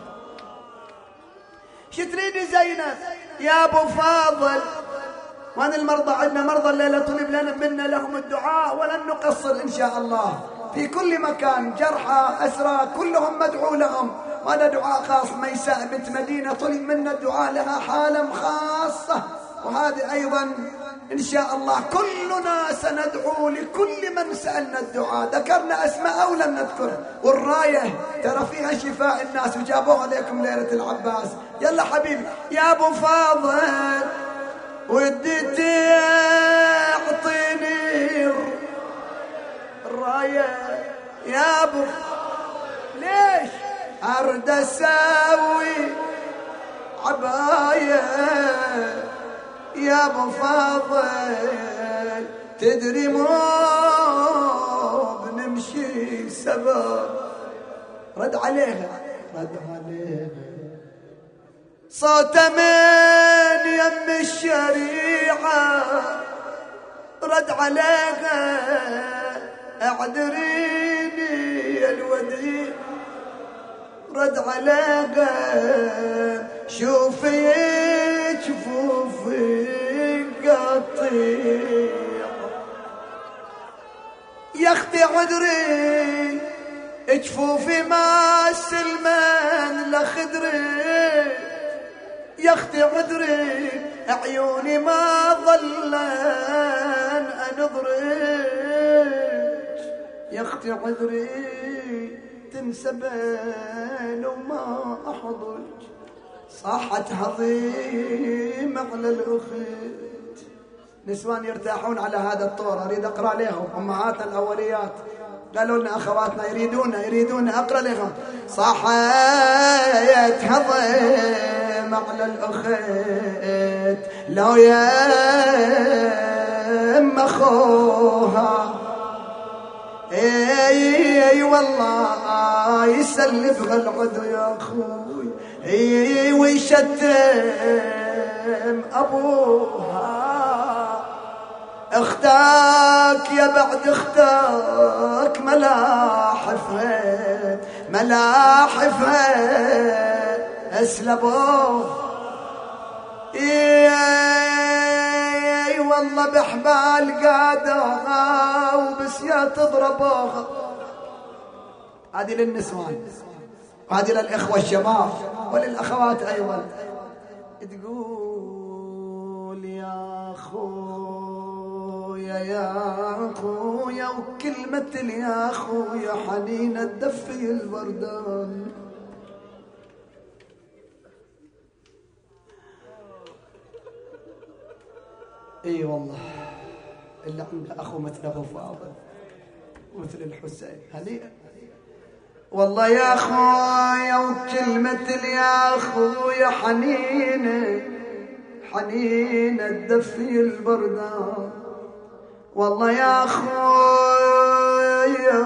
شو تريدي زينب يا ابو فاضل؟ وان المرضى عندنا مرضى الليله طلب لنا منا لهم الدعاء ولن نقصر ان شاء الله، في كل مكان جرحى اسرى كلهم مدعو لهم، وهذا دعاء خاص. ميساء بنت مدينه طلب منا الدعاء لها حاله خاصه، وهذه ايضا إن شاء الله كلنا سندعو لكل من سألنا الدعاء، ذكرنا أسماء أو لم نذكر. والراية ترى فيها شفاء الناس وجابوها عليكم ليلة العباس. يلا حبيبي يا أبو فاضل ودي تعطيني الراية يا أبو فاضل، ليش أرد أسوي عباية يا ابو فاضل، تدري مو بنمشي سبب. رد عليها رد عليها صوت من يم الشريعة، رد عليها اعذريني يا الوديع، رد عليها شوفي جفوفي قطيع، يا اختي عذري جفوفي ما سلمان لخدري، يا اختي عذري عيوني ما ظلن انظرك، يا اختي عذري تنسبين وما احضرك، صاحت هضيم على الأخت. نسوان يرتاحون على هذا الطور، أريد أقرأ لهم أمهاتنا الأوليات. قالوا لنا أخواتنا يريدون يريدون أقرأ لهم. صحيت هضم على الأخت لو يم أخوها، اي اي والله يسلفها العدو يا أخوي، اي ويشتم أبوها. اختك يا بعد اختك ملاحفها ملاحفها اسلبوه، اي والله بحبال قادوها وبسيات تضربوها. هذه للنسوان وهذه للإخوة الشباب وللأخوات أيضا. تقول يا أخويا يا أخويا وكلمة يا أخويا حنين الدفي البردان. اي والله اللي عنده اخو مثل ابو فاضل ومثل الحسين هنيئا والله يا اخويا وكلمة يا اخويا حنينه حنين الدفي البردان. والله يا اخويا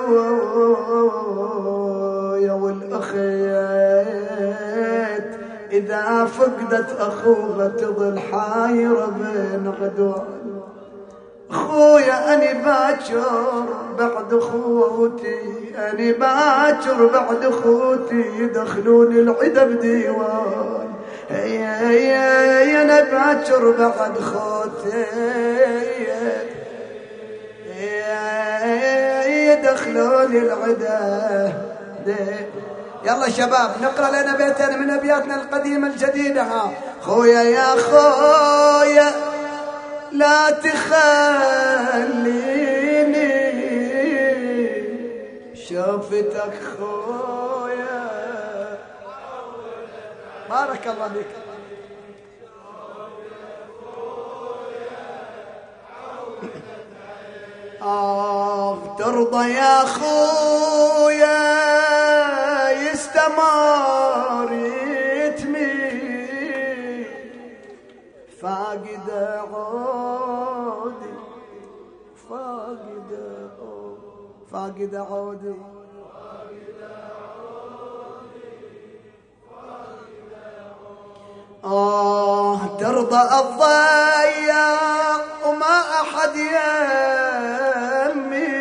يا والاخيات إذا فقدت أخوها تظل حايرة بين غدوان. أخويا أني باكر بعد أخوتي أني باكر بعد أخوتي يدخلون العدا بديوان. يا أنا باكر بعد أخوتي يدخلون العدا. يلا شباب نقرأ لنا بيتين من أبياتنا القديمة الجديدة. ها خويا يا خويا لا تخليني شوفتك خويا. بارك الله بك. آه ترضى يا خويا يستمر يتمي فاقد عودي فاقد فاقد عودي آه ترضى الضياع وما أحد يمي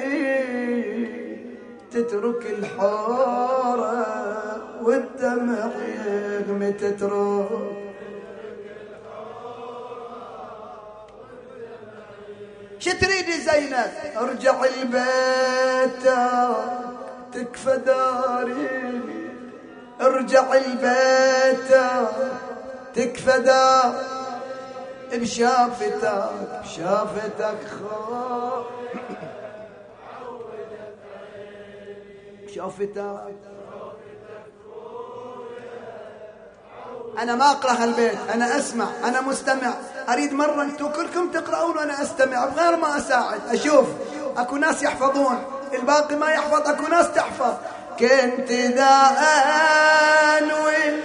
تترك الحورة والدمع يغمي تترك شو تريدي زينب؟ ارجع البيت تكفى داري ارجع البيت تكفى دار بشافتك بشافتك خو شافتك. أنا ما أقرأ البيت أنا أسمع أنا مستمع. أريد مرة أنتم كلكم تقرأون وأنا أستمع بغير ما أساعد. أشوف أكو ناس يحفظون الباقي ما يحفظ أكو ناس تحفظ. كنت ذا أنوي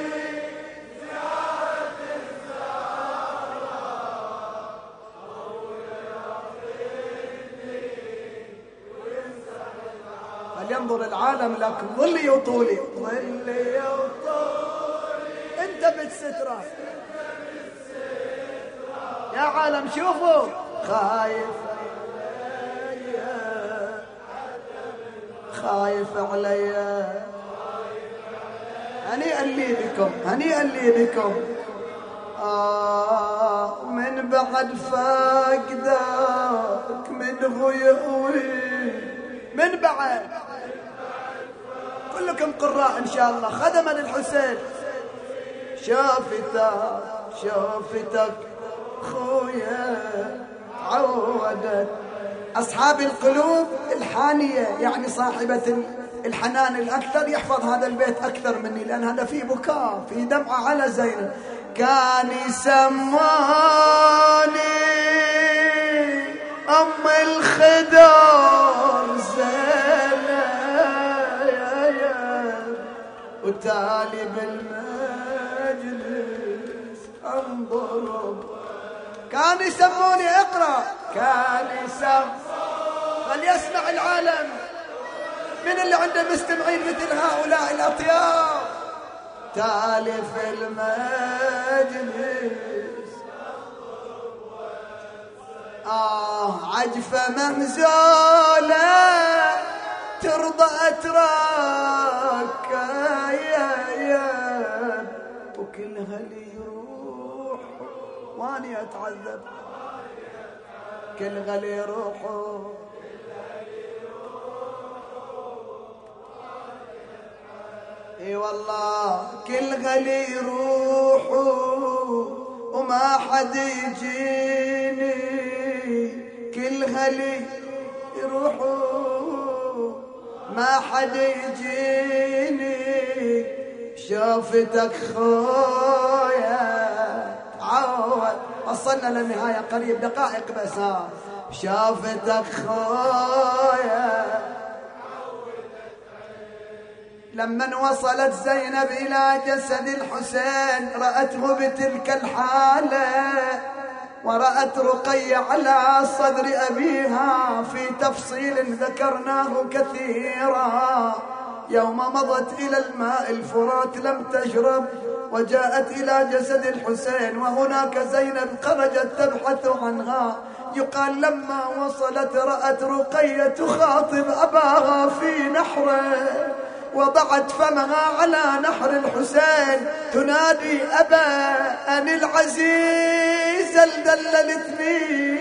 فلينظر العالم لك ظلي وطولي ظلي وطولي انت بالسترة يا عالم شوفوا خايف عليا خايف عليا. هنيئا لي بكم هنيئا لي بكم. آه من بعد فاقدك من غيوي من بعد كلكم قراء إن شاء الله خدما للحسين. شافتك شافتك خويا عودت. أصحاب القلوب الحانية يعني صاحبة الحنان الأكثر يحفظ هذا البيت أكثر مني لأن هذا فيه بكاء فيه دمعة على زينب. كان يسموني أم الخدر زينب كان يسموني اقرأ كان يسموني فليسمع العالم من اللي عنده مستمعين مثل هؤلاء الأطيار. تالف المجلس آه عجفة مهزولة ترضى أتراك يا يا وكلها اللي يروح واني أتعذب كل غلي يروحوا اي والله كل غلي يروحوا وما حد يجيني كل غلي يروحوا ما حد يجيني شوفتك خويا تعود وصلنا للنهاية قريب دقائق بس ها شوفتك خويا لما وصلت زينب إلى جسد الحسين رأته بتلك الحالة ورأت رقية على صدر أبيها في تفصيل ذكرناه كثيرا. يوم مضت إلى الماء الفرات لم تشرب وجاءت إلى جسد الحسين وهناك زينب خرجت تبحث عنها. يقال لما وصلت رأت رقية تخاطب أباها في نحره وضعت فمها على نحر الحسين تنادي أبا أن العزيز دللتني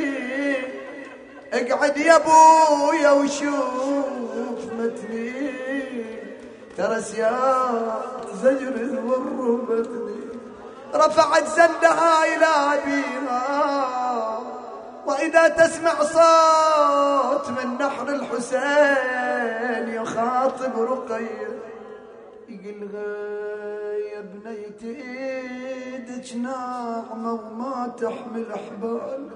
اقعد يا ابويا وشوف متني ترى سياط زجر وربتني. رفعت زندها إلى أبيها وإذا تسمع صوت من نحر الحسين يخاطب رقية يقول يا بنيتي ايدك ناعمة وما تحمل أحبال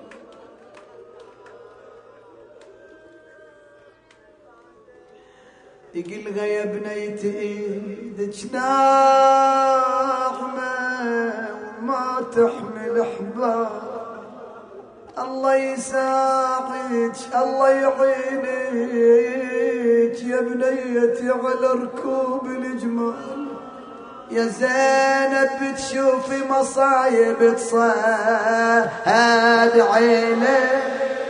يقول يا بنيتي ايدك ناعمة وما تحمل أحبال الله يساعدك الله يعينك يا بنيتي على ركوب الجمال يا زينب بتشوفي مصايب تصاد عينك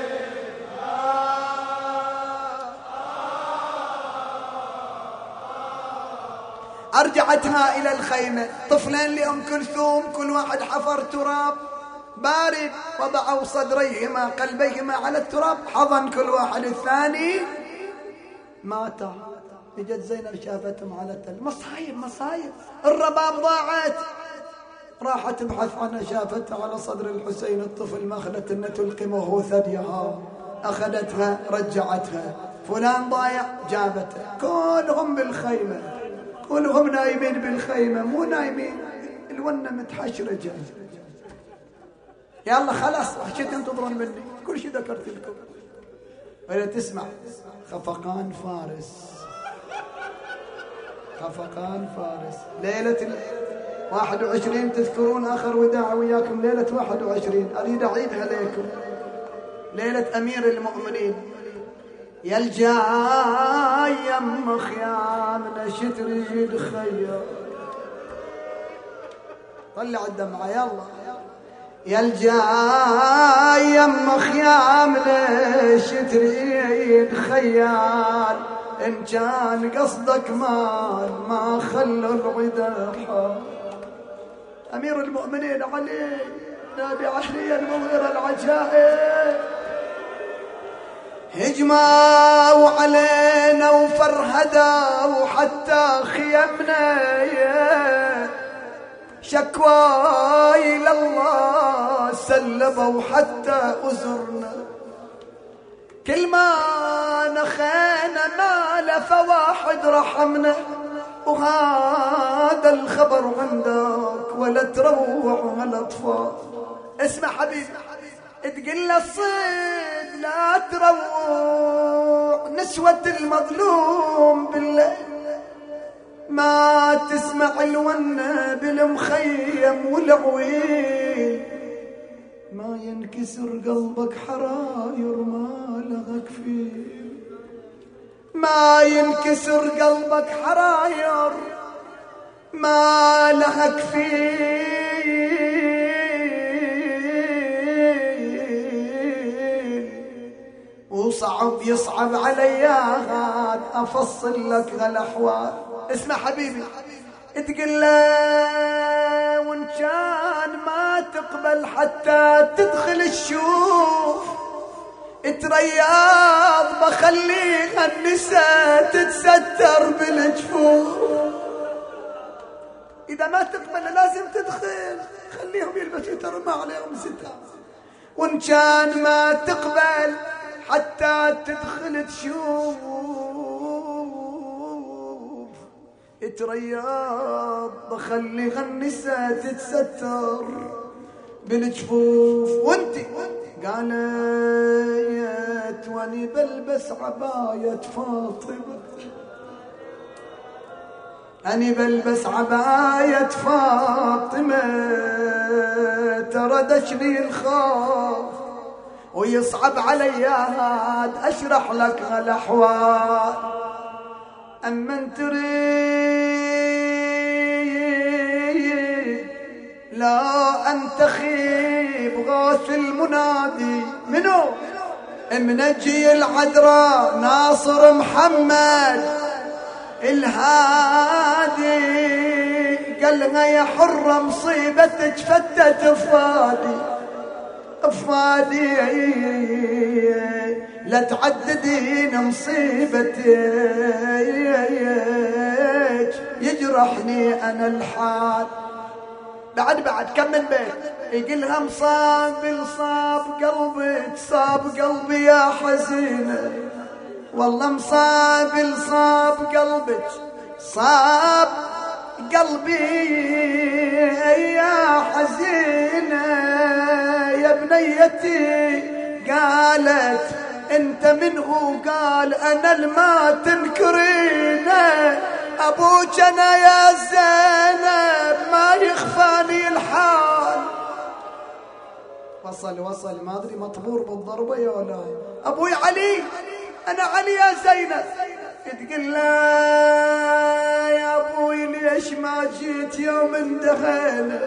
أرجعتها إلى الخيمة طفلين لأم كلثوم كل واحد حفر تراب بارد وضعوا صدريهما قلبيهما على التراب حضن كل واحد الثاني ماتا. اجت زينب شافتهم على التل مصايب مصايب الرباب ضاعت راحت تبحث عنها شافتها على صدر الحسين الطفل ما أخذت إنها تلقي وهو ثديها أخذتها رجعتها فلان ضايع جابتها كلهم بالخيمة كلهم نايمين بالخيمة مو نايمين الونة متحشرجة يلا خلاص حكيت تنتظرون مني كل شيء ذكرت لكم ولا تسمع خفقان فارس خفقان فارس ليلة واحد وعشرين تذكرون آخر وداع وياكم ليلة واحد وعشرين أريد أعيدها لكم ليلة أمير المؤمنين يا الجاي يم خيامنا شتريد خيام طلع الدمعة يلا يا الجاي يم خيام ليش تريد خيال إن كان قصدك مال ما خلوا العدا حال. أمير المؤمنين علي نبي علي المغير العجائب هجموا علينا وفرهدوا حتى خيمنا شكواي لله سلبوا حتى أزرنا كل ما نخينا مال فواحد رحمنا وهذا الخبر عندك ولا تروع على الأطفال. اسمع حبيبي تقل الصيد لا تروع نسوة المظلوم بالليل ما تسمع الونة بالمخيم والعويل ما ينكسر قلبك حراير ما لغك فيه، ما ينكسر قلبك حراير ما لهك فيه، وصعب يصعب علي هاد افصل لك هالاحوال. اسمع حبيبي، تقول له وان كان ما تقبل حتى تدخل الشوف ترياض بخليها النساء تتستر بالجفوف. اذا ما تقبل لازم تدخل، خليهم يلبسوا ترى ما عليهم ستار. وان كان ما تقبل حتى تدخل تشوف ترياض بخليها النساء تتستر بالجفوف. وانتي قالت واني بلبس عباية فاطمة، أني بلبس عباية فاطمة تردشني الخوف ويصعب علي هاد أشرح لك هالأحوال. أما انت تريد لا أنتخيب غاث المنادي منو منجي العذراء ناصر محمد الهادي، قالها يا حرة مصيبتك فتت افادي افادي لا تعددين مصيبتك يجرحني انا الحال. بعد بعد كمل بيت يقلها مصاب صاب قلبك صاب قلبي يا حزينة، والله مصاب صاب قلبك صاب قلبي يا حزينة يا بنيتي. قالت انت منه؟ قال انا الما تنكرينه ابوك انا يا زينب ما يخفاني الحال. وصل وصل ما ادري مطبور بالضربه يا ولا ابوي علي انا علي يا زينب. تقول لا يا ابوي ليش ما جيت يوم اندهينا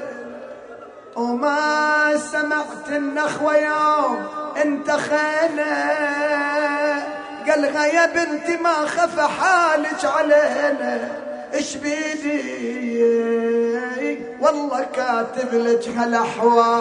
وما سمعت النخوه يوم انت خينا. قالها يا بنتي ما خف حالك علينا ايش بيدي والله كاتب لك هالاحوال.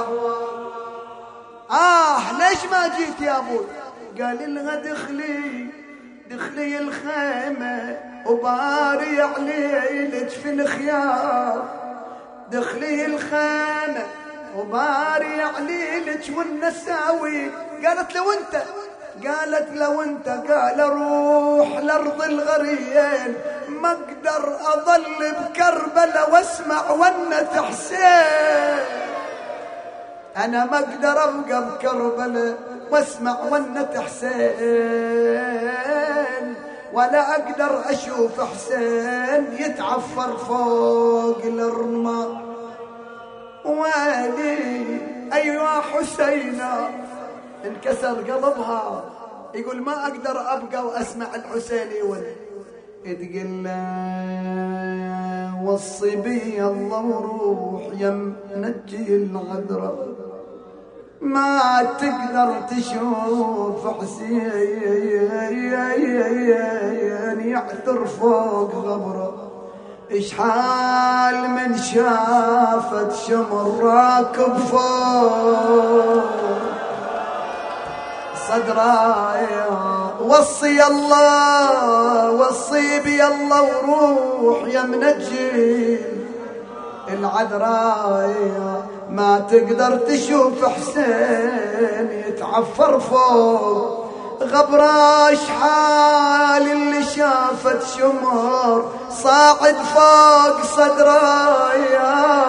اه ليش ما جيت يا ابوي؟ قال لها دخلي دخلي الخيمه وباري عليك في الخيار، دخلي الخيمه وباري عليك والنساوي. قالت لو انت قالت لو انت قال اروح لارض الغريان ما اقدر اظل بكربلاء واسمع ونة حسين، انا ما اقدر ابقى بكربلاء واسمع ونة حسين، ولا اقدر اشوف حسين يتعفر فوق الرمال. ويلي ايوا حسينا انكسر قلبها يقول ما اقدر ابقى واسمع الحسين يولي. تقول له وصي بي الله وروح يم نجي العذراء ما تقدر تشوف حسين يعثر فوق غبره. ايش حال من شافت شمر راكب فوق صدرايا. وصي الله وصي بي الله وروح يا منجي العذراء ما تقدر تشوف حسين يتعفر فوق غبراش. حال اللي شافت شمر صاعد فوق صدرايا